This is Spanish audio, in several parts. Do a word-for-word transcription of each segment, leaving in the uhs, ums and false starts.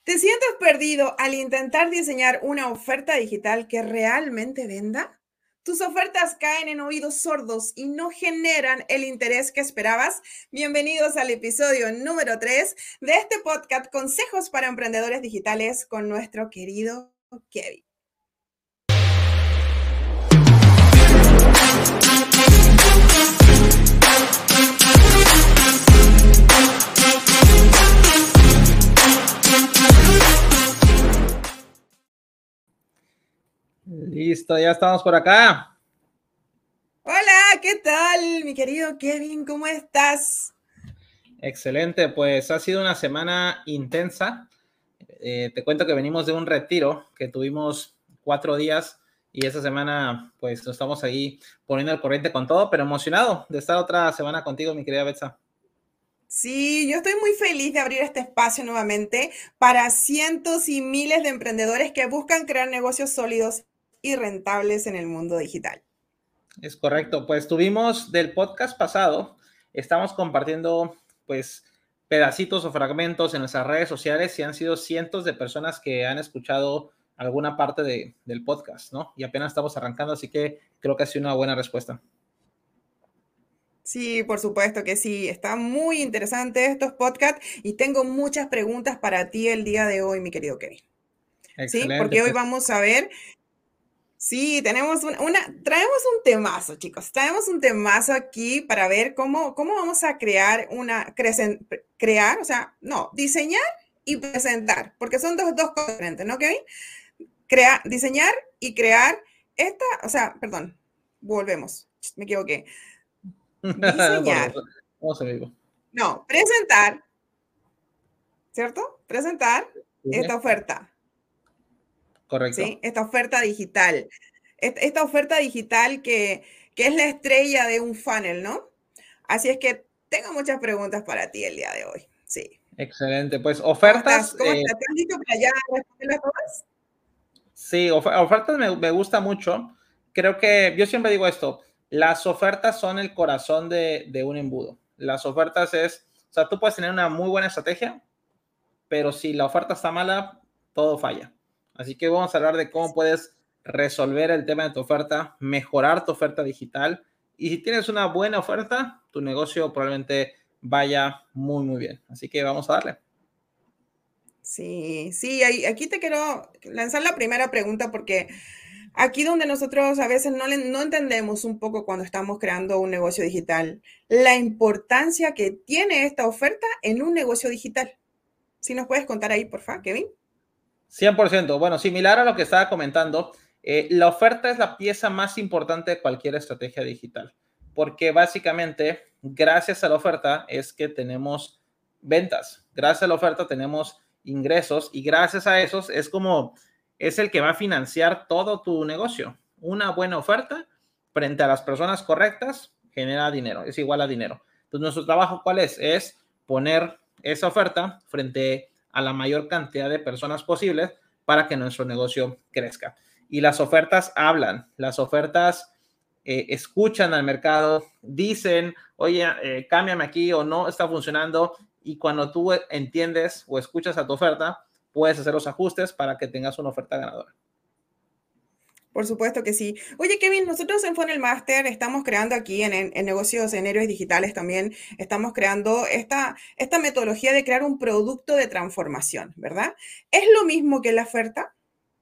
¿Te sientes perdido al intentar diseñar una oferta digital que realmente venda? ¿Tus ofertas caen en oídos sordos y no generan el interés que esperabas? Bienvenidos al episodio número tres de este podcast Consejos para Emprendedores Digitales con nuestro querido Kevin. Listo, ya estamos por acá. Hola, ¿qué tal, mi querido Kevin? ¿Cómo estás? Excelente, pues ha sido una semana intensa. Eh, te cuento que venimos de un retiro que tuvimos cuatro días y esa semana pues nos estamos ahí poniendo al corriente con todo, pero emocionado de estar otra semana contigo, mi querida Betsa. Sí, yo estoy muy feliz de abrir este espacio nuevamente para cientos y miles de emprendedores que buscan crear negocios sólidos y rentables en el mundo digital. Es correcto, pues tuvimos del podcast pasado, estamos compartiendo pues pedacitos o fragmentos en nuestras redes sociales y han sido cientos de personas que han escuchado alguna parte de, del podcast, ¿no? Y apenas estamos arrancando, así que creo que ha sido una buena respuesta. Sí, por supuesto que sí. Está muy interesante estos podcasts y tengo muchas preguntas para ti el día de hoy, mi querido Kevin. Sí, Excelente, porque hoy pues vamos a ver. Sí, tenemos un- una, traemos un temazo, chicos. Traemos un temazo aquí para ver cómo, cómo vamos a crear una, cresen- crear, o sea, no, diseñar y presentar, porque son dos, dos cosas diferentes, ¿no, Kevin? Crear, diseñar y crear esta, o sea, perdón, volvemos, me equivoqué. por Diseñar, dos, vamos a vivo. no, presentar, ¿cierto? Presentar esta oferta. Correcto. ¿Sí? Esta oferta digital. Esta oferta digital que, que es la estrella de un funnel, ¿no? Así es que tengo muchas preguntas para ti el día de hoy. Sí. Excelente, pues ¿Cómo estás? ofertas, ¿Cómo eh, estás? ¿Estás listo para ya responderlas todas? sí, of ofertas me, me gusta mucho. Creo que yo siempre digo esto, las ofertas son el corazón de, de un embudo. Las ofertas es, o sea, tú puedes tener una muy buena estrategia, pero si la oferta está mala, todo falla. Así que vamos a hablar de cómo puedes resolver el tema de tu oferta, mejorar tu oferta digital. Y si tienes una buena oferta, tu negocio probablemente vaya muy, muy bien. Así que vamos a darle. Sí, sí, ahí- aquí te quiero lanzar la primera pregunta porque aquí donde nosotros a veces no, le- no entendemos un poco cuando estamos creando un negocio digital, la importancia que tiene esta oferta en un negocio digital. ¿Sí nos puedes contar ahí, por favor, Kevin? cien por ciento. Bueno, similar a lo que estaba comentando, eh, la oferta es la pieza más importante de cualquier estrategia digital, porque básicamente, gracias a la oferta es que tenemos ventas, gracias a la oferta tenemos ingresos y gracias a esos es como, es el que va a financiar todo tu negocio. Una buena oferta frente a las personas correctas genera dinero, es igual a dinero. Entonces, nuestro trabajo, ¿cuál es? Es poner esa oferta frente a la mayor cantidad de personas posibles para que nuestro negocio crezca. Y las ofertas hablan, las ofertas eh, escuchan al mercado, dicen, oye, eh, cámbiame aquí o no está funcionando. Y cuando tú entiendes o escuchas a tu oferta, puedes hacer los ajustes para que tengas una oferta ganadora. Por supuesto que sí. Oye, Kevin, nosotros en Funnel Master estamos creando aquí en, en- en negocios, en héroes digitales también, estamos creando esta, esta metodología de crear un producto de transformación, ¿verdad? ¿Es lo mismo que la oferta?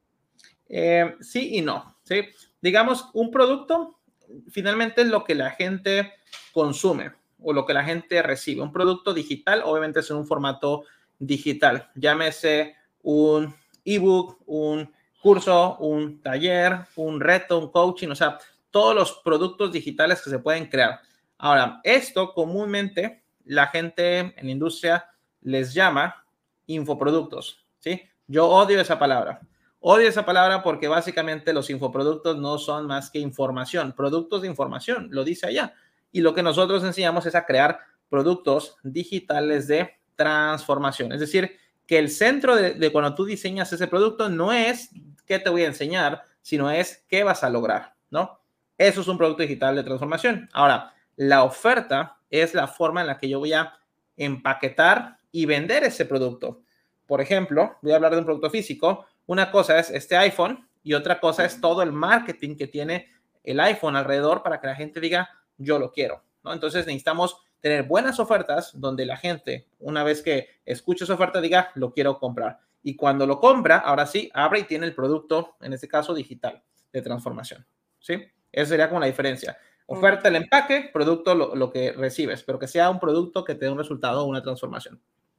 Eh, sí y no, ¿sí? Digamos, un producto finalmente es lo que la gente consume o lo que la gente recibe. Un producto digital, obviamente, es en un formato digital. Llámese un ebook, un curso, un taller, un reto, un coaching, o sea, todos los productos digitales que se pueden crear. Ahora, esto comúnmente la gente en la industria les llama infoproductos, ¿sí? Yo odio esa palabra. Odio esa palabra porque básicamente los infoproductos no son más que información, productos de información, lo dice allá. Y lo que nosotros enseñamos es a crear productos digitales de transformación. Es decir, que el centro de, de cuando tú diseñas ese producto no es qué te voy a enseñar, sino es qué vas a lograr, ¿no? Eso es un producto digital de transformación. Ahora, la oferta es la forma en la que yo voy a empaquetar y vender ese producto. por ejemplo, voy a hablar de un producto físico. Una cosa es este iPhone y otra cosa es todo el marketing que tiene el iPhone alrededor para que la gente diga, yo lo quiero, ¿no? Entonces necesitamos tener buenas ofertas donde la gente, una vez que escuche su oferta, diga, lo quiero comprar. Y cuando lo compra, ahora sí, abre y tiene el producto, en este caso digital, de transformación, ¿sí? Esa sería como la diferencia. Oferta, el empaque, producto, lo, lo que recibes, pero que sea un producto que te dé un resultado o una transformación.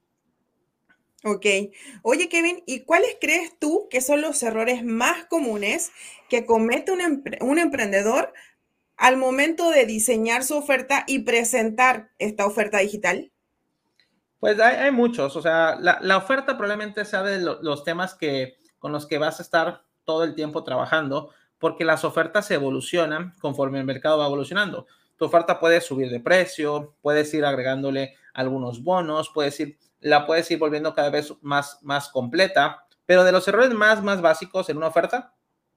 Ok. Oye, Kevin, ¿y cuáles crees tú que son los errores más comunes que comete un, empre- un emprendedor al momento de diseñar su oferta y presentar esta oferta digital? Pues hay, hay muchos, o sea, la, la oferta probablemente sea de lo, los temas que, con los que vas a estar todo el tiempo trabajando, porque las ofertas evolucionan conforme el mercado va evolucionando. Tu oferta puede subir de precio, puedes ir agregándole algunos bonos, puedes ir, la puedes ir volviendo cada vez más, más completa, pero de los errores más, más básicos en una oferta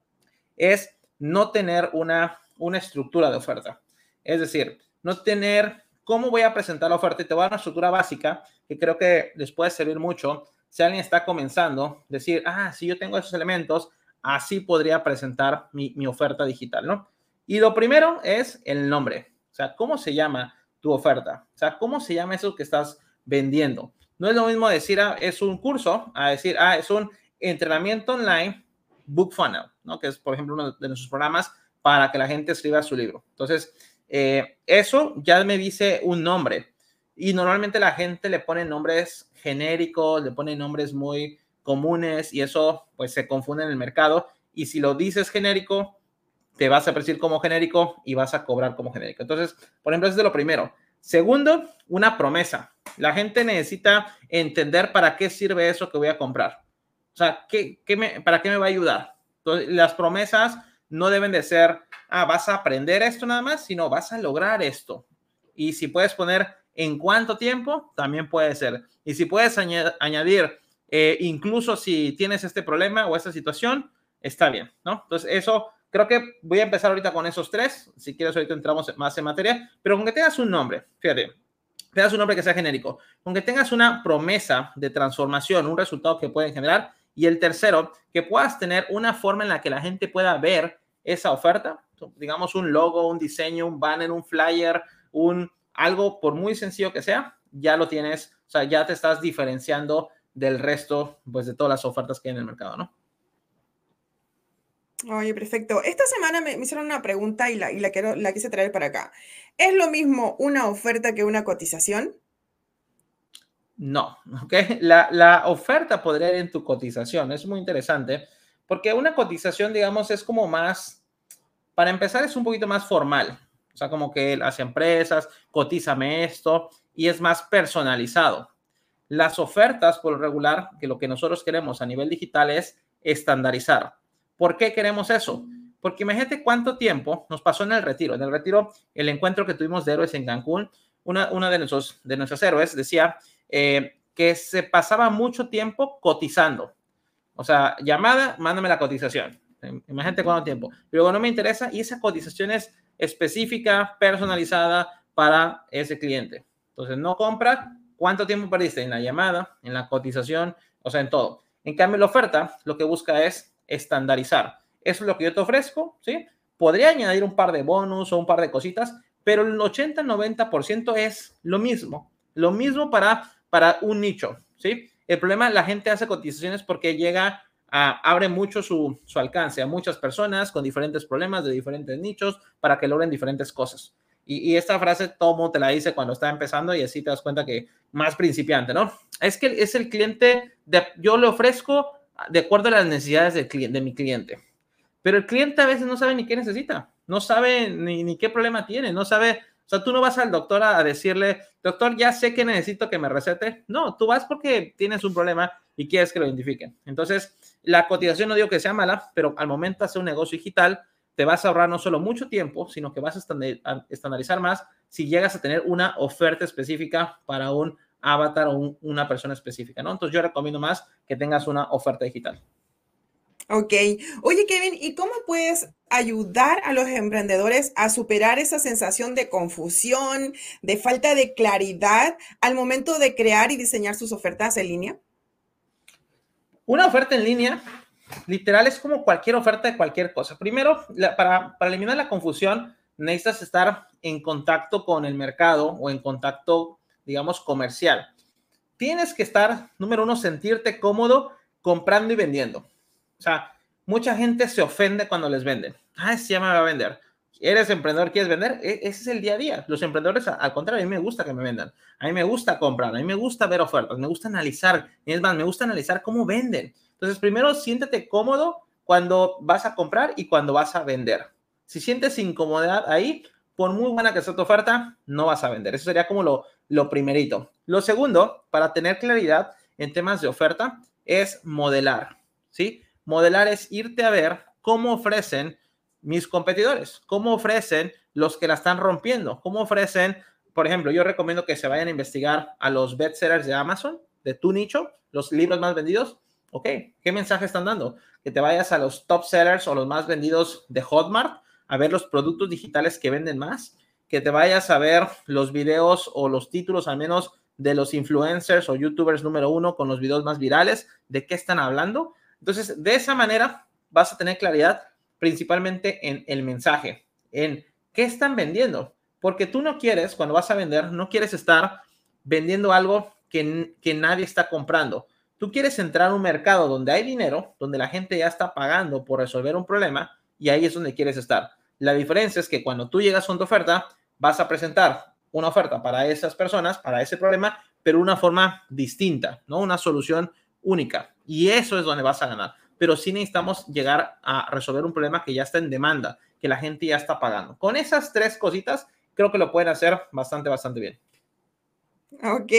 es no tener una, una estructura de oferta. Es decir, no tener cómo voy a presentar la oferta y te voy a dar una estructura básica que creo que les puede servir mucho si alguien está comenzando, decir, ah, si yo tengo esos elementos, así podría presentar mi, mi oferta digital, ¿no? Y lo primero es el nombre, o sea, ¿cómo se llama tu oferta? O sea, ¿cómo se llama eso que estás vendiendo? No es lo mismo decir, ah, es un curso, a decir, ah, es un entrenamiento online Book Funnel, ¿no? Que es, por ejemplo, uno de nuestros programas para que la gente escriba su libro. Entonces, eh, eso ya me dice un nombre. Y normalmente la gente le pone nombres genéricos, le pone nombres muy comunes y eso pues se confunde en el mercado. Y si lo dices genérico, te vas a percibir como genérico y vas a cobrar como genérico. Entonces, por ejemplo, eso es de lo primero. Segundo, una promesa. La gente necesita entender para qué sirve eso que voy a comprar. O sea, ¿qué, qué me, ¿para qué me va a ayudar? Entonces, las promesas no deben de ser, ah, vas a aprender esto nada más, sino vas a lograr esto. Y si puedes poner en cuánto tiempo, también puede ser. Y si puedes añad añadir, eh, incluso si tienes este problema o esta situación, está bien, ¿no? Entonces, eso creo que voy a empezar ahorita con esos tres. Si quieres, ahorita entramos más en materia, pero con que tengas un nombre, fíjate, tengas un nombre que sea genérico, con que tengas una promesa de transformación, un resultado que pueden generar. Y el tercero, que puedas tener una forma en la que la gente pueda ver esa oferta, digamos un logo, un diseño, un banner, un flyer, un algo por muy sencillo que sea, ya lo tienes, o sea, ya te estás diferenciando del resto, pues, de todas las ofertas que hay en el mercado, ¿no? Oye, perfecto. Esta semana me, me hicieron una pregunta y la, y la quiero, la quise traer para acá. ¿Es lo mismo una oferta que una cotización? No, ¿ok? La, la oferta podría ir en tu cotización. Es muy interesante porque una cotización, digamos, es como más, para empezar, es un poquito más formal. O sea, como que las empresas, cotízame esto y es más personalizado. Las ofertas, por lo regular, que lo que nosotros queremos a nivel digital es estandarizar. ¿Por qué queremos eso? Porque imagínate cuánto tiempo nos pasó en el retiro. En el retiro, el encuentro que tuvimos de héroes en Cancún, una, una de, nuestros, de nuestros héroes decía eh, que se pasaba mucho tiempo cotizando. O sea, llamada, mándame la cotización. Imagínate cuánto tiempo. Luego no me interesa y esa cotización es específica, personalizada para ese cliente. Entonces, no compra. ¿Cuánto tiempo perdiste? En la llamada, en la cotización, o sea, en todo. En cambio, la oferta lo que busca es estandarizar. Eso es lo que yo te ofrezco, ¿sí? Podría añadir un par de bonus o un par de cositas, pero el ochenta noventa por ciento es lo mismo. Lo mismo para, para un nicho, ¿sí? El problema, la gente hace cotizaciones porque llega a, abre mucho su, su alcance a muchas personas con diferentes problemas de diferentes nichos para que logren diferentes cosas. Y, y esta frase Tomo te la dice cuando está empezando y así te das cuenta que más principiante, ¿no? Es que es el cliente, de, yo le ofrezco de acuerdo a las necesidades del cliente, de mi cliente. Pero el cliente a veces no sabe ni qué necesita, no sabe ni, ni qué problema tiene, no sabe, o sea, tú no vas al doctor a, a decirle, doctor, ya sé que necesito que me recete. No, tú vas porque tienes un problema y quieres que lo identifiquen. Entonces, la cotización no digo que sea mala, pero al momento de hacer un negocio digital, te vas a ahorrar no solo mucho tiempo, sino que vas a estandarizar más si llegas a tener una oferta específica para un avatar o un, una persona específica, ¿no? Entonces, yo recomiendo más que tengas una oferta digital. Ok. Oye, Kevin, ¿y cómo puedes ayudar a los emprendedores a superar esa sensación de confusión, de falta de claridad al momento de crear y diseñar sus ofertas en línea? Una oferta en línea, literal, es como cualquier oferta de cualquier cosa. Primero, la, para, para eliminar la confusión, necesitas estar en contacto con el mercado o en contacto, digamos, comercial. Tienes que estar, número uno, sentirte cómodo comprando y vendiendo. O sea, mucha gente se ofende cuando les venden. Ah, sí, ya me va a vender. ¿Eres emprendedor? ¿Quieres vender? E- ese es el día a día. Los emprendedores, al contrario, a mí me gusta que me vendan. A mí me gusta comprar, a mí me gusta ver ofertas, me gusta analizar. Es más, me gusta analizar cómo venden. Entonces, primero, siéntete cómodo cuando vas a comprar y cuando vas a vender. Si sientes incomodidad ahí, por muy buena que sea tu oferta, no vas a vender. Eso sería como lo, lo primerito. Lo segundo, para tener claridad en temas de oferta, es modelar, ¿sí? Modelar es irte a ver cómo ofrecen mis competidores, cómo ofrecen los que la están rompiendo, cómo ofrecen, por ejemplo, yo recomiendo que se vayan a investigar a los bestsellers de Amazon, de tu nicho, los libros más vendidos. Ok, ¿qué mensaje están dando? Que te vayas a los top sellers o los más vendidos de Hotmart, a ver los productos digitales que venden más, que te vayas a ver los videos o los títulos al menos de los influencers o youtubers número uno con los videos más virales, de qué están hablando. Entonces, de esa manera vas a tener claridad principalmente en el mensaje, en qué están vendiendo, porque tú no quieres, cuando vas a vender, no quieres estar vendiendo algo que, que nadie está comprando. Tú quieres entrar a un mercado donde hay dinero, donde la gente ya está pagando por resolver un problema y ahí es donde quieres estar. La diferencia es que cuando tú llegas con tu oferta, vas a presentar una oferta para esas personas, para ese problema, pero una forma distinta, ¿no? Una solución única. Y eso es donde vas a ganar. Pero sí necesitamos llegar a resolver un problema que ya está en demanda, que la gente ya está pagando. Con esas tres cositas, creo que lo pueden hacer bastante, bastante bien. Ok.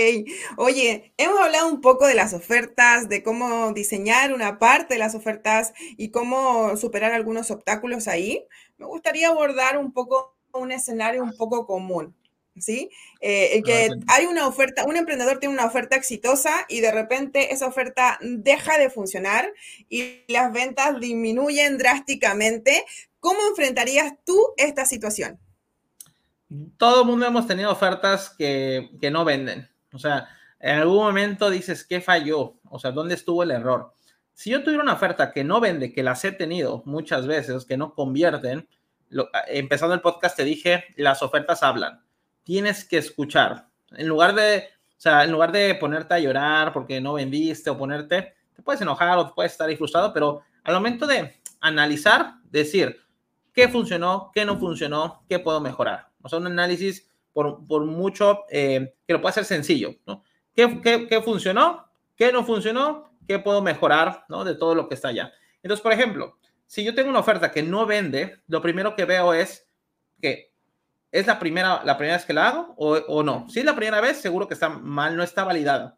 Oye, hemos hablado un poco de las ofertas, de cómo diseñar una parte de las ofertas y cómo superar algunos obstáculos ahí. Me gustaría abordar un poco un escenario un poco común, ¿sí? Eh, el A ver, que cuéntame. hay una oferta, un emprendedor tiene una oferta exitosa y de repente esa oferta deja de funcionar y las ventas disminuyen drásticamente. ¿Cómo enfrentarías tú esta situación? Todo el mundo hemos tenido ofertas que, que no venden. O sea, en algún momento dices, ¿qué falló? O sea, ¿dónde estuvo el error? Si yo tuviera una oferta que no vende, que las he tenido muchas veces, que no convierten, lo, empezando el podcast te dije, las ofertas hablan. Tienes que escuchar. En lugar de, o sea, en lugar de ponerte a llorar porque no vendiste o ponerte, te puedes enojar o te puedes estar frustrado, pero al momento de analizar, decir, qué funcionó, qué no funcionó, qué puedo mejorar. O sea, un análisis por, por mucho eh, que lo pueda hacer sencillo, ¿no? ¿Qué, qué, ¿Qué funcionó? ¿Qué no funcionó? ¿Qué puedo mejorar, ¿no? De todo lo que está allá. Entonces, por ejemplo, si yo tengo una oferta que no vende, lo primero que veo es que es la primera, la primera vez que la hago o, o no. Si es la primera vez, seguro que está mal, no está validada.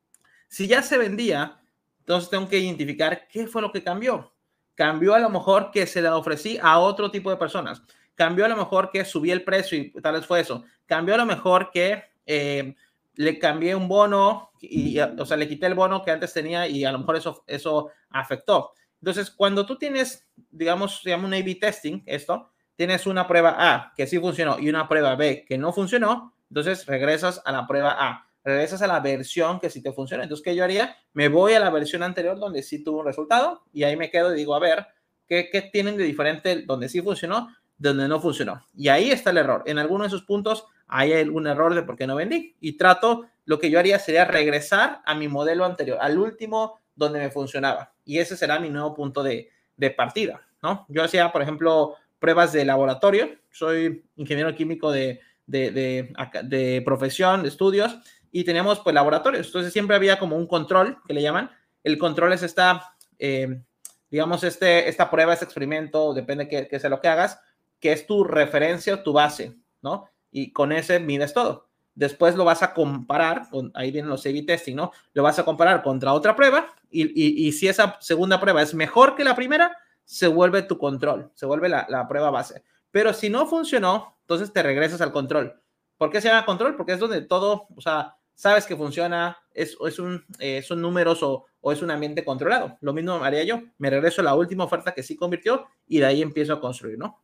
Si ya se vendía, entonces tengo que identificar qué fue lo que cambió. Cambió a lo mejor que se la ofrecí a otro tipo de personas. Cambió a lo mejor que subí el precio y tal vez fue eso. Cambió a lo mejor que eh, le cambié un bono, y, o sea, le quité el bono que antes tenía y a lo mejor eso, eso afectó. Entonces, cuando tú tienes, digamos, se llama un A B testing, esto, tienes una prueba A que sí funcionó y una prueba B que no funcionó, entonces regresas a la prueba A, regresas a la versión que sí te funciona. Entonces, ¿qué yo haría? Me voy a la versión anterior donde sí tuvo un resultado y ahí me quedo y digo, a ver, ¿qué, qué tienen de diferente donde sí funcionó, donde no funcionó? Y ahí está el error. En alguno de esos puntos hay algún error de por qué no vendí. Y trato, lo que yo haría sería regresar a mi modelo anterior, al último donde me funcionaba. Y ese será mi nuevo punto de, de partida, ¿no? Yo hacía, por ejemplo, pruebas de laboratorio. Soy ingeniero químico de, de, de, de profesión, de estudios, y teníamos pues laboratorios. Entonces siempre había como un control que le llaman. El control es esta, eh, digamos, este, esta prueba, este experimento, depende que, que sea lo que hagas, que es tu referencia, tu base, ¿no? Y con ese mides todo. Después lo vas a comparar, con, ahí vienen los A B testing, ¿no? Lo vas a comparar contra otra prueba y, y, y si esa segunda prueba es mejor que la primera, se vuelve tu control, se vuelve la, la prueba base. Pero si no funcionó, entonces te regresas al control. ¿Por qué se llama control? Porque es donde todo, o sea, sabes que funciona, es, es un, eh, son números o, o es un ambiente controlado. Lo mismo haría yo, me regreso a la última oferta que sí convirtió y de ahí empiezo a construir, ¿no?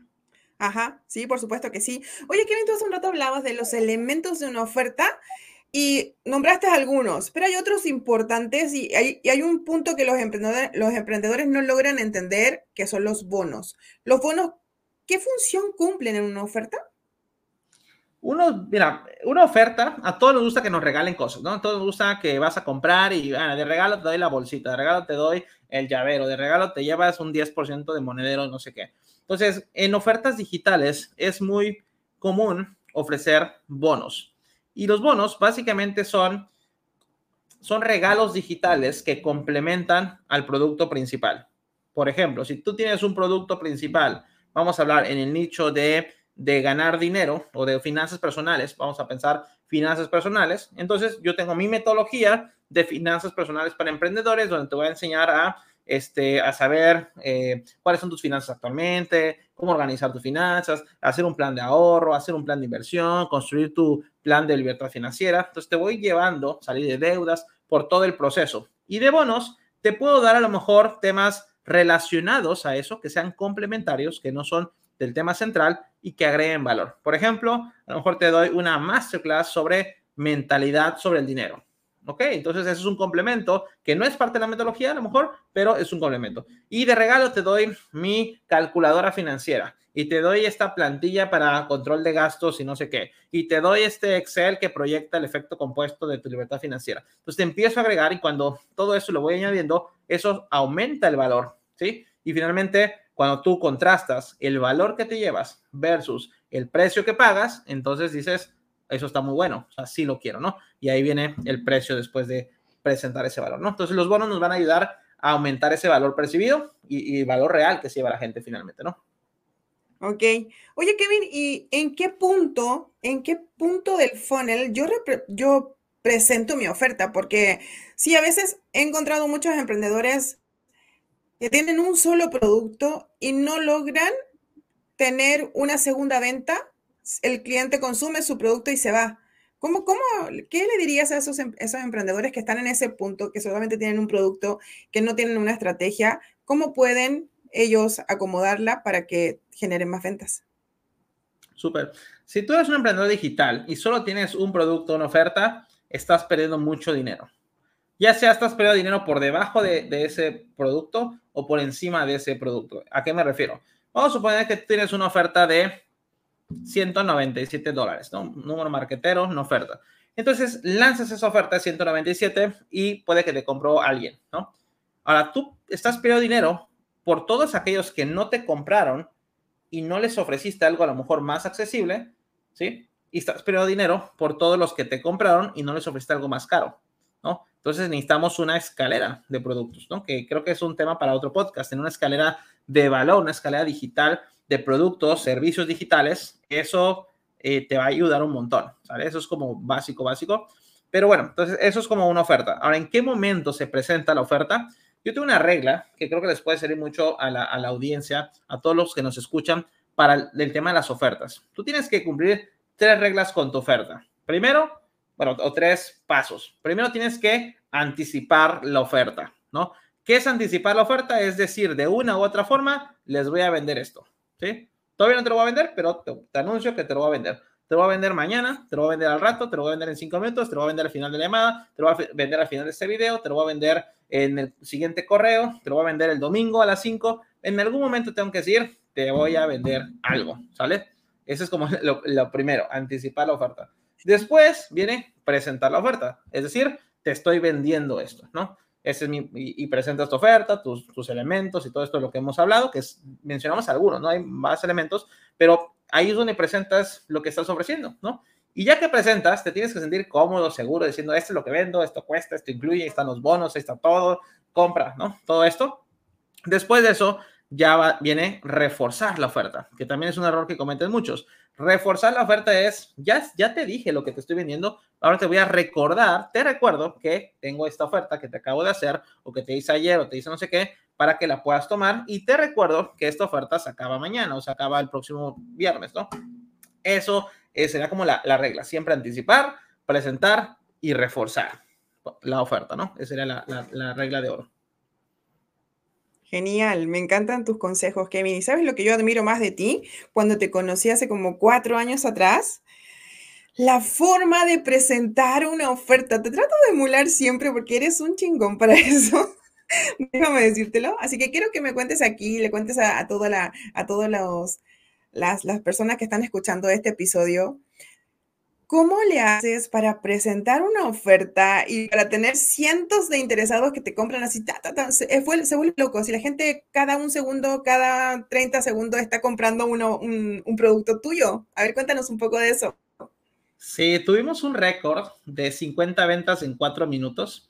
Ajá, sí, por supuesto que sí. Oye, Kevin, tú hace un rato hablabas de los elementos de una oferta. Y nombraste algunos, pero hay otros importantes y hay, y hay un punto que los emprendedores, los emprendedores no logran entender, que son los bonos. Los bonos, ¿qué función cumplen en una oferta? Uno, mira, una oferta, a todos nos gusta que nos regalen cosas, ¿no? A todos nos gusta que vas a comprar y ah, de regalo te doy la bolsita, de regalo te doy el llavero, de regalo te llevas un diez por ciento de monedero, no sé qué. Entonces, en ofertas digitales es muy común ofrecer bonos. Y los bonos básicamente son, son regalos digitales que complementan al producto principal. Por ejemplo, si tú tienes un producto principal, vamos a hablar en el nicho de de ganar dinero o de finanzas personales, vamos a pensar finanzas personales, entonces yo tengo mi metodología de finanzas personales para emprendedores, donde te voy a enseñar a, este, a saber eh, cuáles son tus finanzas actualmente, cómo organizar tus finanzas, hacer un plan de ahorro, hacer un plan de inversión, construir tu plan de libertad financiera. Entonces te voy llevando, salir de deudas, por todo el proceso. Y de bonos, te puedo dar a lo mejor temas relacionados a eso, que sean complementarios, que no son del tema central y que agreguen valor. Por ejemplo, a lo mejor te doy una masterclass sobre mentalidad sobre el dinero. ¿Ok? Entonces, eso es un complemento que no es parte de la metodología, a lo mejor, pero es un complemento. Y de regalo te doy mi calculadora financiera y te doy esta plantilla para control de gastos y no sé qué. Y te doy este Excel que proyecta el efecto compuesto de tu libertad financiera. Entonces, te empiezo a agregar y cuando todo eso lo voy añadiendo, eso aumenta el valor, ¿sí? Y finalmente, cuando tú contrastas el valor que te llevas versus el precio que pagas, entonces dices, eso está muy bueno, o sea, sí lo quiero, ¿no? Y ahí viene el precio después de presentar ese valor, ¿no? Entonces los bonos nos van a ayudar a aumentar ese valor percibido y, y valor real que se lleva la gente finalmente, ¿no? Ok. Oye, Kevin, ¿y en qué punto, en qué punto del funnel yo, repre- yo presento mi oferta? Porque sí, a veces he encontrado muchos emprendedores que tienen un solo producto y no logran tener una segunda venta. El cliente consume su producto y se va. ¿Cómo, cómo, qué le dirías a esos, em- esos emprendedores que están en ese punto, que solamente tienen un producto, que no tienen una estrategia? ¿Cómo pueden ellos acomodarla para que generen más ventas? Súper. Si tú eres un emprendedor digital y solo tienes un producto, una oferta, estás perdiendo mucho dinero. Ya sea estás perdiendo dinero por debajo de, de ese producto o por encima de ese producto. ¿A qué me refiero? Vamos a suponer que tienes una oferta de ciento noventa y siete dólares, ¿no? Número marquetero, una oferta. Entonces, lanzas esa oferta de ciento noventa y siete y puede que te compró alguien, ¿no? Ahora, tú estás perdiendo dinero por todos aquellos que no te compraron y no les ofreciste algo a lo mejor más accesible, ¿sí? Y estás perdiendo dinero por todos los que te compraron y no les ofreciste algo más caro, ¿no? Entonces necesitamos una escalera de productos, ¿no? Que creo que es un tema para otro podcast, tener una escalera de valor, una escalera digital de productos, servicios digitales, eso eh, te va a ayudar un montón, ¿vale? Eso es como básico, básico. Pero bueno, entonces eso es como una oferta. Ahora, ¿en qué momento se presenta la oferta? Yo tengo una regla que creo que les puede servir mucho a la, a la audiencia, a todos los que nos escuchan, para el, el tema de las ofertas. Tú tienes que cumplir tres reglas con tu oferta. Primero, bueno, o tres pasos. Primero tienes que anticipar la oferta, ¿no? ¿Qué es anticipar la oferta? Es decir, de una u otra forma, les voy a vender esto, ¿sí? Todavía no te lo voy a vender, pero te, te anuncio que te lo voy a vender. Te lo voy a vender mañana, te lo voy a vender al rato, te lo voy a vender en cinco minutos, te lo voy a vender al final de la llamada, te lo voy a vender al final de este video, te lo voy a vender en el siguiente correo, te lo voy a vender el domingo a las cinco. En algún momento tengo que decir, te voy a vender algo, ¿sale? Eso es como lo, lo primero, anticipar la oferta. Después viene presentar la oferta, es decir, te estoy vendiendo esto, ¿no? Ese es mi, y, y presentas tu oferta, tus, tus elementos y todo esto de lo que hemos hablado, que es, mencionamos algunos, ¿no? Hay más elementos, pero ahí es donde presentas lo que estás ofreciendo, ¿no? Y ya que presentas, te tienes que sentir cómodo, seguro, diciendo, esto es lo que vendo, esto cuesta, esto incluye, ahí están los bonos, ahí está todo, compra, ¿no? Todo esto. Después de eso, ya va, viene reforzar la oferta, que también es un error que cometen muchos. Reforzar la oferta es, ya, ya te dije lo que te estoy vendiendo, ahora te voy a recordar, te recuerdo que tengo esta oferta que te acabo de hacer, o que te hice ayer, o te hice no sé qué, para que la puedas tomar, y te recuerdo que esta oferta se acaba mañana, o se acaba el próximo viernes, ¿no? Eso eh, será como la, la regla, siempre anticipar, presentar y reforzar la oferta, ¿no? Esa sería la, la, la regla de oro. Genial, me encantan tus consejos, Kevin. ¿Y sabes lo que yo admiro más de ti? Cuando te conocí hace como cuatro años atrás, La forma de presentar una oferta. Te trato de emular siempre porque eres un chingón para eso. Déjame decírtelo. Así que quiero que me cuentes aquí, le cuentes a, a toda la, a todas los, las, las personas que están escuchando este episodio. ¿Cómo le haces para presentar una oferta y para tener cientos de interesados que te compran así? Ta, ta, ta, se, eh, fue- se vuelve loco. Si la gente cada un segundo, cada treinta segundos está comprando uno, un, un producto tuyo. A ver, cuéntanos un poco de eso. Sí, tuvimos un récord de cincuenta ventas en cuatro minutos.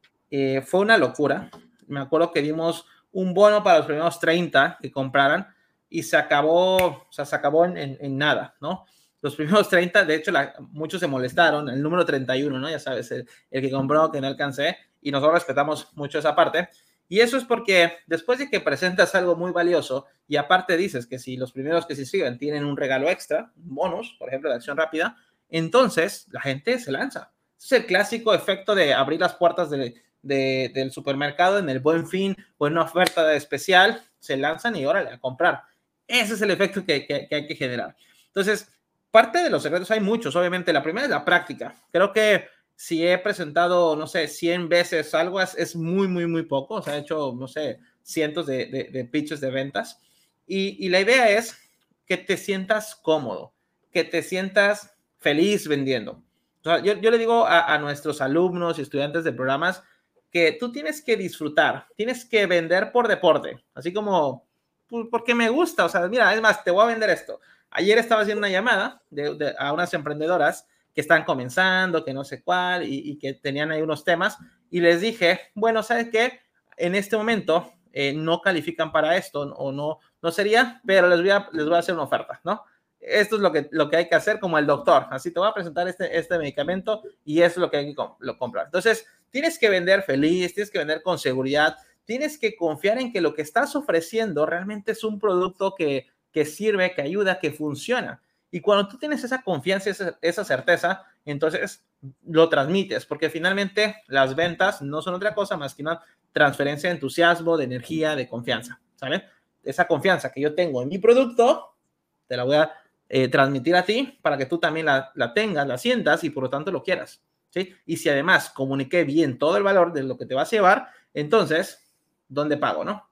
Eh, fue una locura. Me acuerdo que dimos un bono para los primeros treinta que compraran y se acabó, o sea, se acabó en, en, en nada, ¿no? Los primeros treinta, de hecho, la, muchos se molestaron, el número treinta y uno, ¿no? Ya sabes, el, el que compró, que no alcancé, y nosotros respetamos mucho esa parte. Y eso es porque después de que presentas algo muy valioso y aparte dices que si los primeros que se siguen tienen un regalo extra, un bonus, por ejemplo, de acción rápida, entonces la gente se lanza. Es el clásico efecto de abrir las puertas de, de, del supermercado en el Buen Fin o en una oferta especial, se lanzan y órale, a comprar. Ese es el efecto que, que, que hay que generar. Entonces, parte de los secretos hay muchos, obviamente. La primera es la práctica. Creo que si he presentado, no sé, cien veces algo, es, es muy, muy, muy poco. O sea, he hecho, no sé, cientos de, de, de pitches de ventas. Y, y la idea es que te sientas cómodo, que te sientas feliz vendiendo. O sea, yo, yo le digo a, a nuestros alumnos y estudiantes de programas que tú tienes que disfrutar, tienes que vender por deporte, así como pues, porque me gusta. O sea, mira, es más, te voy a vender esto. Ayer estaba haciendo una llamada de, de, a unas emprendedoras que están comenzando, que no sé cuál, y, y que tenían ahí unos temas, y les dije, bueno, ¿sabes qué? En este momento eh, no califican para esto, o no, no sería, pero les voy a, les voy a hacer una oferta, ¿no? Esto es lo que, lo que hay que hacer como el doctor. Así te voy a presentar este, este medicamento y eso es lo que hay que comp lo comprar. Entonces, tienes que vender feliz, tienes que vender con seguridad, tienes que confiar en que lo que estás ofreciendo realmente es un producto que, que sirve, que ayuda, que funciona. Y cuando tú tienes esa confianza, esa, esa certeza, entonces lo transmites, porque finalmente las ventas no son otra cosa más que una transferencia de entusiasmo, de energía, de confianza, ¿sabes? Esa confianza que yo tengo en mi producto, te la voy a eh, transmitir a ti para que tú también la, la tengas, la sientas y por lo tanto lo quieras, ¿sí? Y si además comuniqué bien todo el valor de lo que te vas a llevar, entonces, ¿dónde pago, no?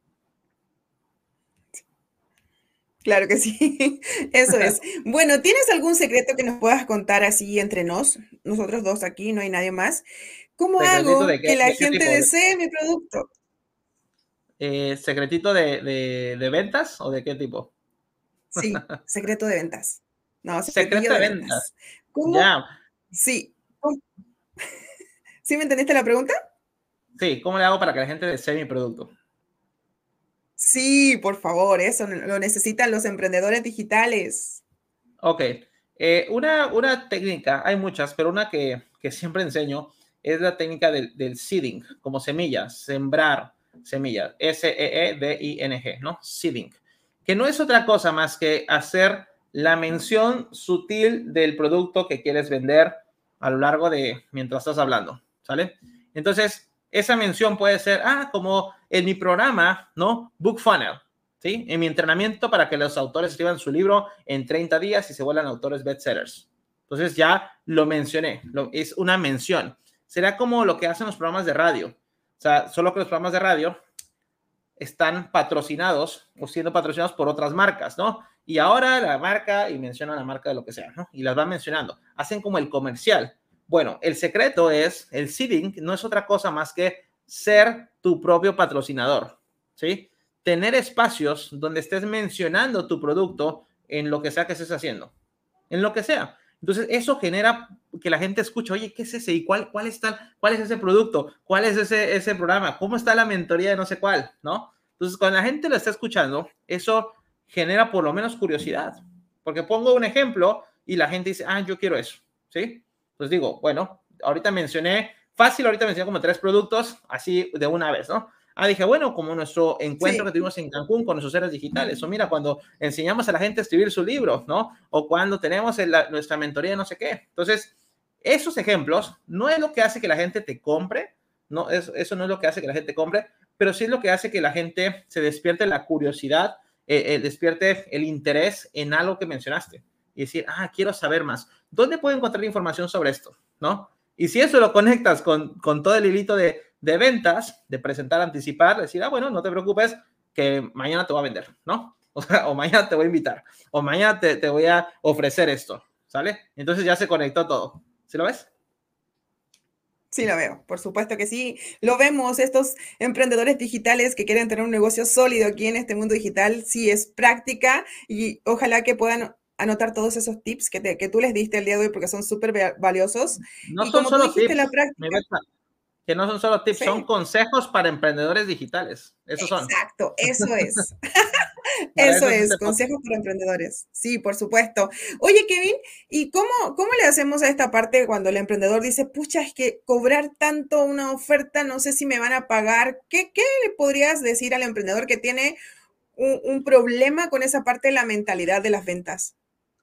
Claro que sí, eso es. Bueno, ¿tienes algún secreto que nos puedas contar así entre nos, nosotros dos aquí, no hay nadie más? ¿Cómo ¿Secretito hago de qué, que la de qué gente tipo? desee mi producto? Eh, ¿Secretito de, de, de ventas o de qué tipo? Sí, secreto de ventas. No, secretillo Secreto de de ventas. ventas. ¿Cómo? Ya, Sí. ¿Cómo? ¿Sí me entendiste la pregunta? sí, ¿cómo le hago para que la gente desee mi producto? Sí, por favor, eso lo necesitan los emprendedores digitales. Ok, eh, una, una técnica, hay muchas, pero una que, que siempre enseño es la técnica del, del seeding, como semillas, sembrar semillas, S E E D I N G, ¿no? Seeding, que no es otra cosa más que hacer la mención sutil del producto que quieres vender a lo largo de mientras estás hablando, ¿sale? Entonces, esa mención puede ser, ah, como en mi programa, ¿no? Book Funnel, ¿sí? En mi entrenamiento para que los autores escriban su libro en treinta días y se vuelvan autores bestsellers. Entonces ya lo mencioné, lo, es una mención. Será como lo que hacen los programas de radio. O sea, solo que los programas de radio están patrocinados o siendo patrocinados por otras marcas, ¿no? Y ahora la marca, y mencionan la marca de lo que sea, ¿no? Y las van mencionando. Hacen como el comercial. Bueno, el secreto es, el seeding no es otra cosa más que ser tu propio patrocinador, ¿sí? Tener espacios donde estés mencionando tu producto en lo que sea que estés haciendo, en lo que sea. Entonces, eso genera que la gente escuche, oye, ¿qué es ese? ¿Y cuál, cuál, está, cuál es ese producto? ¿Cuál es ese, ese programa? ¿Cómo está la mentoría de no sé cuál? ¿No? Entonces, cuando la gente lo está escuchando, eso genera por lo menos curiosidad. Porque pongo un ejemplo y la gente dice, ah, yo quiero eso, ¿sí? Pues digo, bueno, ahorita mencioné, fácil, ahorita mencioné como tres productos, así de una vez, ¿no? Ah, dije, bueno, como nuestro encuentro Sí. que tuvimos en Cancún con nuestros seres digitales, o mira, cuando enseñamos a la gente a escribir su libro, ¿no? O cuando tenemos en la, nuestra mentoría de no sé qué. Entonces, esos ejemplos no es lo que hace que la gente te compre, no, es, eso no es lo que hace que la gente compre, pero sí es lo que hace que la gente se despierte la curiosidad, eh, eh, despierte el interés en algo que mencionaste y decir, ah, quiero saber más. ¿dónde puedo encontrar información sobre esto? ¿No? Y si eso lo conectas con, con todo el hilito de, de ventas, de presentar, anticipar, decir, ah, bueno, no te preocupes, que mañana te voy a vender, ¿no? O sea, o mañana te voy a invitar, o mañana te, te voy a ofrecer esto, ¿sale? Entonces ya se conectó todo. ¿Sí lo ves? Sí, lo veo, por supuesto que sí. Lo vemos, estos emprendedores digitales que quieren tener un negocio sólido aquí en este mundo digital, sí es práctica y ojalá que puedan anotar todos esos tips que, te- que tú les diste el día de hoy porque son súper va- valiosos. No Y son como tú solo dijiste, la tips, mi práctica, Betsa, que no son solo tips, son sí, consejos para emprendedores digitales. Esos son. exacto, eso es. Para Eso eso es es, este consejos podcast. para emprendedores. Sí, por supuesto. Oye, Kevin, ¿y cómo, cómo le hacemos a esta parte cuando el emprendedor dice, pucha, es que cobrar tanto una oferta, no sé si me van a pagar? ¿Qué, qué le podrías decir al emprendedor que tiene un, un problema con esa parte de la mentalidad de las ventas?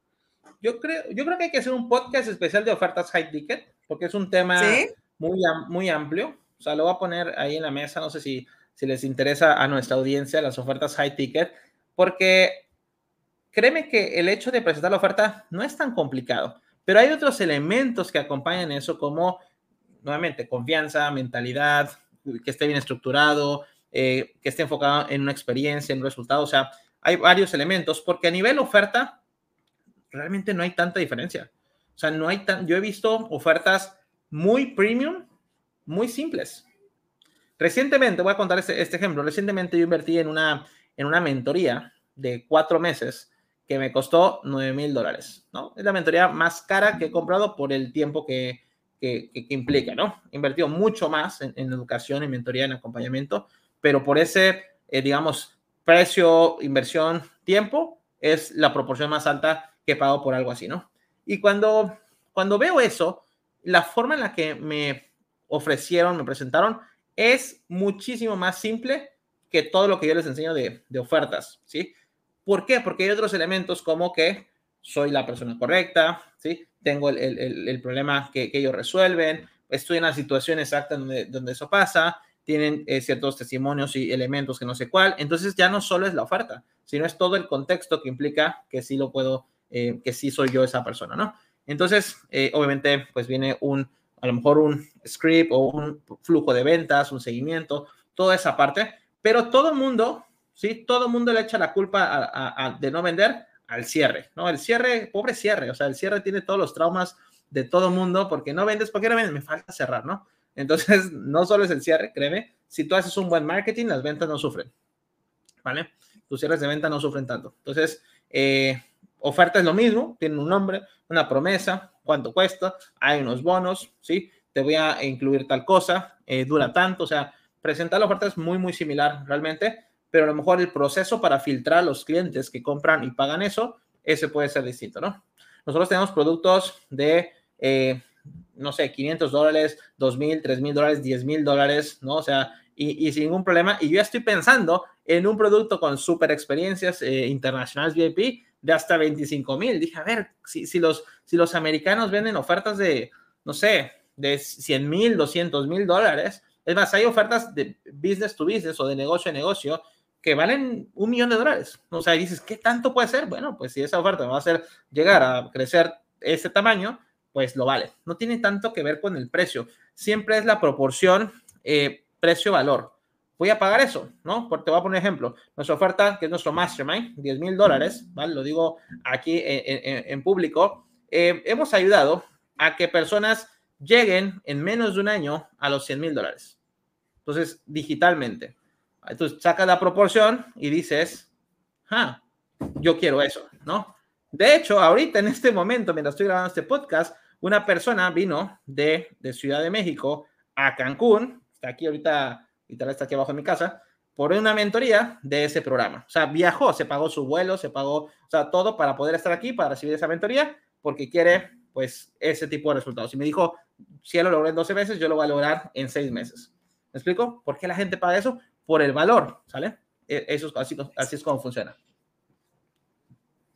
Yo creo, yo creo que hay que hacer un podcast especial de ofertas high ticket, porque es un tema ¿Sí? muy, muy amplio. O sea, lo voy a poner ahí en la mesa, no sé si, si les interesa a nuestra audiencia las ofertas high ticket, porque créeme que el hecho de presentar la oferta no es tan complicado, pero hay otros elementos que acompañan eso, como, nuevamente, confianza, mentalidad, que esté bien estructurado, eh, que esté enfocado en una experiencia, en un resultado. O sea, hay varios elementos, porque a nivel oferta, realmente no hay tanta diferencia. O sea, no hay tan, yo he visto ofertas muy premium, muy simples. Recientemente, voy a contar este, este ejemplo, recientemente yo invertí en una, en una mentoría de cuatro meses que me costó nueve mil dólares, ¿no? Es la mentoría más cara que he comprado por el tiempo que, que, que, que implica, ¿no? He invertido mucho más en, en educación, en mentoría, en acompañamiento, pero por ese, eh, digamos, precio, inversión, tiempo, es la proporción más alta que pago por algo así, ¿no? Y cuando, cuando veo eso, la forma en la que me ofrecieron, me presentaron, es muchísimo más simple que todo lo que yo les enseño de, de ofertas, ¿sí? ¿Por qué? Porque hay otros elementos como que soy la persona correcta, ¿sí? Tengo el, el, el problema que, que ellos resuelven, estoy en la situación exacta donde, donde eso pasa, tienen eh, ciertos testimonios y elementos que no sé cuál, entonces ya no solo es la oferta, sino es todo el contexto que implica que sí lo puedo, eh, que sí soy yo esa persona, ¿no? Entonces, eh, obviamente, pues viene un, a lo mejor un script o un flujo de ventas, un seguimiento, toda esa parte, pero todo el mundo, ¿sí? Todo el mundo le echa la culpa a, a, a, de no vender al cierre, ¿no? El cierre, pobre cierre, o sea, el cierre tiene todos los traumas de todo el mundo porque no vendes, ¿por qué no vendes? Me falta cerrar, ¿no? Entonces, no solo es el cierre, créeme, si tú haces un buen marketing, las ventas no sufren, ¿vale? Tus cierres de venta no sufren tanto. Entonces, eh, oferta es lo mismo, tienen un nombre, una promesa, cuánto cuesta, hay unos bonos, ¿sí? Te voy a incluir tal cosa, eh, dura tanto, o sea, presentar la oferta es muy, muy similar realmente, pero a lo mejor el proceso para filtrar a los clientes que compran y pagan eso, ese puede ser distinto, ¿no? Nosotros tenemos productos de, eh, no sé, quinientos dólares, dos mil, tres mil dólares, diez mil dólares, ¿no? O sea, y, y sin ningún problema. Y yo ya estoy pensando en un producto con super experiencias eh, internacionales V I P de hasta veinticinco mil. Dije, a ver, si, si, los, si los americanos venden ofertas de, no sé, de cien mil, doscientos mil dólares. Es más, hay ofertas de business to business o de negocio a negocio que valen un millón de dólares. O sea, y dices, ¿qué tanto puede ser? Bueno, pues si esa oferta me va a hacer llegar a crecer ese tamaño, pues lo vale. No tiene tanto que ver con el precio. Siempre es la proporción eh, precio-valor. Voy a pagar eso, ¿no? Porque te voy a poner un ejemplo. Nuestra oferta, que es nuestro mastermind, diez mil dólares, ¿vale? Lo digo aquí en, en, en público. Eh, hemos ayudado a que personas lleguen en menos de un año a los cien mil dólares. Entonces, digitalmente. Entonces, sacas la proporción y dices, ah, yo quiero eso, ¿no? De hecho, ahorita en este momento, mientras estoy grabando este podcast, una persona vino de, de Ciudad de México a Cancún, está aquí ahorita, literal está aquí abajo en mi casa, por una mentoría de ese programa. O sea, viajó, se pagó su vuelo, se pagó, o sea, todo para poder estar aquí, para recibir esa mentoría, porque quiere, pues, ese tipo de resultados. Y me dijo, si él lo logró en doce meses, yo lo voy a lograr en seis meses. ¿Me explico? ¿Por qué la gente paga eso? Por el valor, ¿sale? Eso, así, así es como funciona.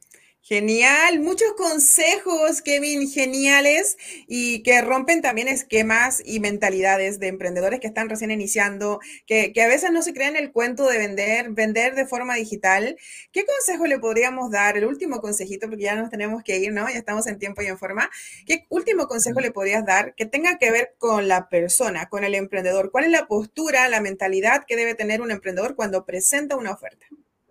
Genial, muchos consejos, Kevin, geniales y que rompen también esquemas y mentalidades de emprendedores que están recién iniciando, que, que a veces no se creen el cuento de vender, vender de forma digital. ¿Qué consejo le podríamos dar? El último consejito, porque ya nos tenemos que ir, ¿no? Ya estamos en tiempo y en forma. ¿Qué último consejo le podrías dar que tenga que ver con la persona, con el emprendedor? ¿Cuál es la postura, la mentalidad que debe tener un emprendedor cuando presenta una oferta?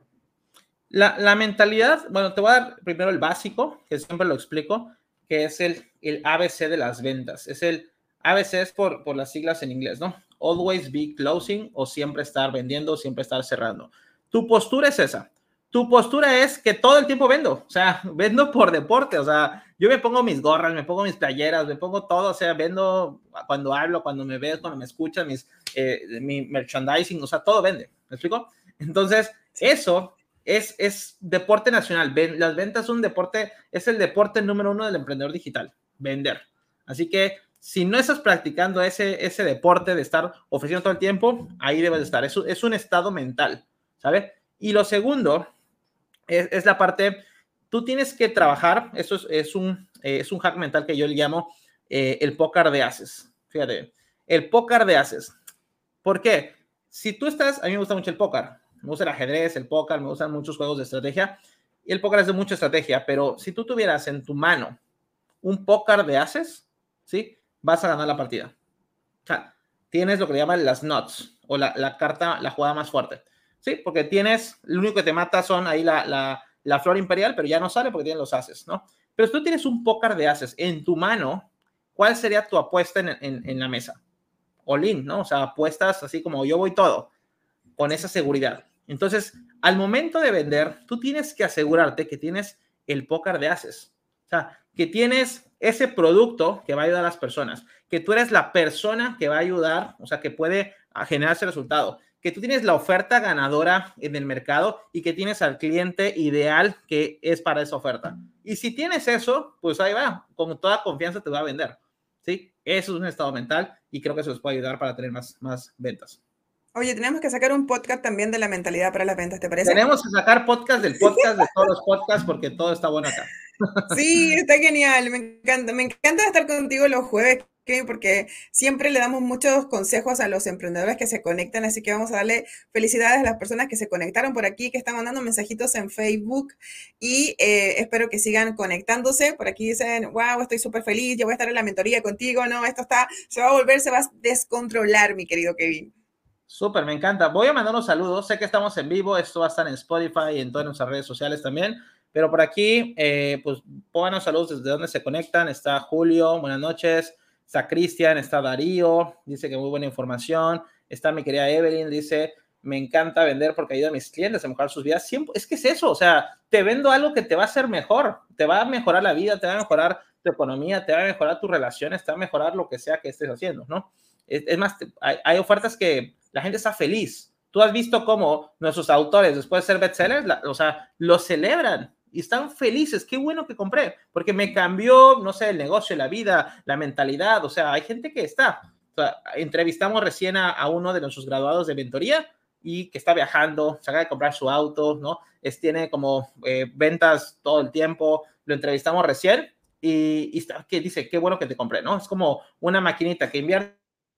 La, la mentalidad, bueno, te voy a dar primero el básico, que siempre lo explico, que es el, el A B C de las ventas. Es el A B C es por, por las siglas en inglés, ¿no? Always be closing, o siempre estar vendiendo, siempre estar cerrando. Tu postura es esa. Tu postura es que todo el tiempo vendo, o sea, vendo por deporte, o sea, yo me pongo mis gorras, me pongo mis playeras, me pongo todo, o sea, vendo cuando hablo, cuando me ves, cuando me escuchas, mis, eh, mi merchandising, o sea, todo vende, ¿me explico? Entonces, eso es, es deporte nacional. Ven, las ventas son un deporte, es el deporte número uno del emprendedor digital, vender. Así que si no estás practicando ese, ese deporte de estar ofreciendo todo el tiempo, ahí debes de estar. Es, es un estado mental, ¿sabes? Y lo segundo es, es la parte, tú tienes que trabajar, eso es, es, un, eh, es un hack mental que yo le llamo eh, el póker de haces. Fíjate, el póker de haces. ¿Por qué? Si tú estás, a mí me gusta mucho el póker, me gusta el ajedrez, el póker, me gustan muchos juegos de estrategia, y el póker es de mucha estrategia, pero si tú tuvieras en tu mano un póker de haces, ¿sí? Vas a ganar la partida. O sea, tienes lo que le llaman las nuts, o la, la carta, la jugada más fuerte, ¿sí? Porque tienes, lo único que te mata son ahí la, la, la flor imperial, pero ya no sale porque tienes los haces, ¿no? Pero si tú tienes un póker de haces en tu mano, ¿cuál sería tu apuesta en, en, en la mesa? All-in, ¿no? O sea, apuestas así como yo voy todo, con esa seguridad. Entonces, al momento de vender, tú tienes que asegurarte que tienes el póker de haces. O sea, que tienes ese producto que va a ayudar a las personas, que tú eres la persona que va a ayudar, o sea, que puede generar ese resultado, que tú tienes la oferta ganadora en el mercado y que tienes al cliente ideal que es para esa oferta. Y si tienes eso, pues ahí va, con toda confianza te va a vender. ¿Sí? Eso es un estado mental y creo que eso les puede ayudar para tener más, más ventas. Oye, tenemos que sacar un podcast también de la mentalidad para las ventas, ¿te parece? Tenemos que sacar podcast del podcast de todos los podcasts porque todo está bueno acá. Sí, está genial. Me encanta, me encanta estar contigo los jueves, Kevin, porque siempre le damos muchos consejos a los emprendedores que se conectan, así que vamos a darle felicidades a las personas que se conectaron por aquí, que están mandando mensajitos en Facebook y eh, espero que sigan conectándose. Por aquí dicen, wow, estoy súper feliz, yo voy a estar en la mentoría contigo, no, esto está, se va a volver, se va a descontrolar, mi querido Kevin. Súper, me encanta. Voy a mandar unos saludos. Sé que estamos en vivo. Esto va a estar en Spotify y en todas nuestras redes sociales también. Pero por aquí, eh, pues pongan los saludos desde donde se conectan. Está Julio, buenas noches. Está Cristian, está Darío. Dice que muy buena información. Está mi querida Evelyn. Dice, me encanta vender porque ayuda a mis clientes a mejorar sus vidas. Siempre, es que es eso. O sea, te vendo algo que te va a hacer mejor. Te va a mejorar la vida, te va a mejorar tu economía, te va a mejorar tus relaciones, te va a mejorar lo que sea que estés haciendo, ¿no? Es, es más, hay, hay ofertas que la gente está feliz. Tú has visto cómo nuestros autores, después de ser bestsellers, la, o sea, lo celebran y están felices. Qué bueno que compré, porque me cambió, no sé, el negocio, la vida, la mentalidad. O sea, hay gente que está. O sea, entrevistamos recién a, a uno de nuestros graduados de mentoría y que está viajando, se acaba de comprar su auto, ¿no? Es, tiene como eh, ventas todo el tiempo. Lo entrevistamos recién y, y está, que dice, qué bueno que te compré, ¿no? Es como una maquinita que invierte.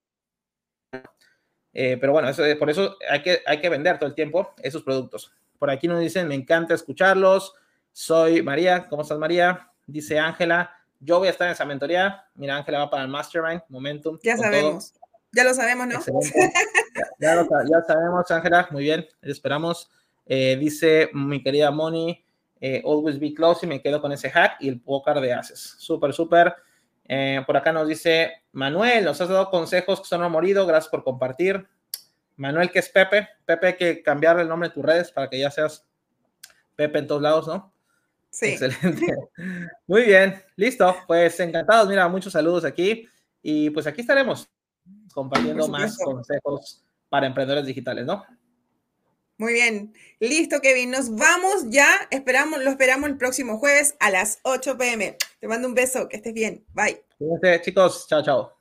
Eh, pero bueno, eso, por eso hay que, hay que vender todo el tiempo esos productos. Por aquí nos dicen, me encanta escucharlos. Soy María. ¿Cómo estás, María? Dice Ángela, yo voy a estar en esa mentoría. Mira, Ángela va para el Mastermind, Momentum. Ya sabemos. Todo. Ya lo sabemos, ¿no? Excelente. Ya, ya, lo, ya sabemos, Ángela. Muy bien, esperamos. Eh, dice mi querida Moni, eh, always be close, y me quedo con ese hack y el póker de haces. Súper, súper. Eh, por acá nos dice Manuel, nos has dado consejos que son no morido, gracias por compartir. Manuel, que es Pepe, Pepe, hay que cambiarle el nombre de tus redes para que ya seas Pepe en todos lados, ¿no? Sí. Excelente. Muy bien, listo, pues encantados, mira, muchos saludos aquí y pues aquí estaremos compartiendo más consejos para emprendedores digitales, ¿no? Muy bien, listo, Kevin, nos vamos ya, esperamos, lo esperamos el próximo jueves a las ocho p m Te mando un beso, que estés bien, bye. Cuídense, chicos, chao, chao.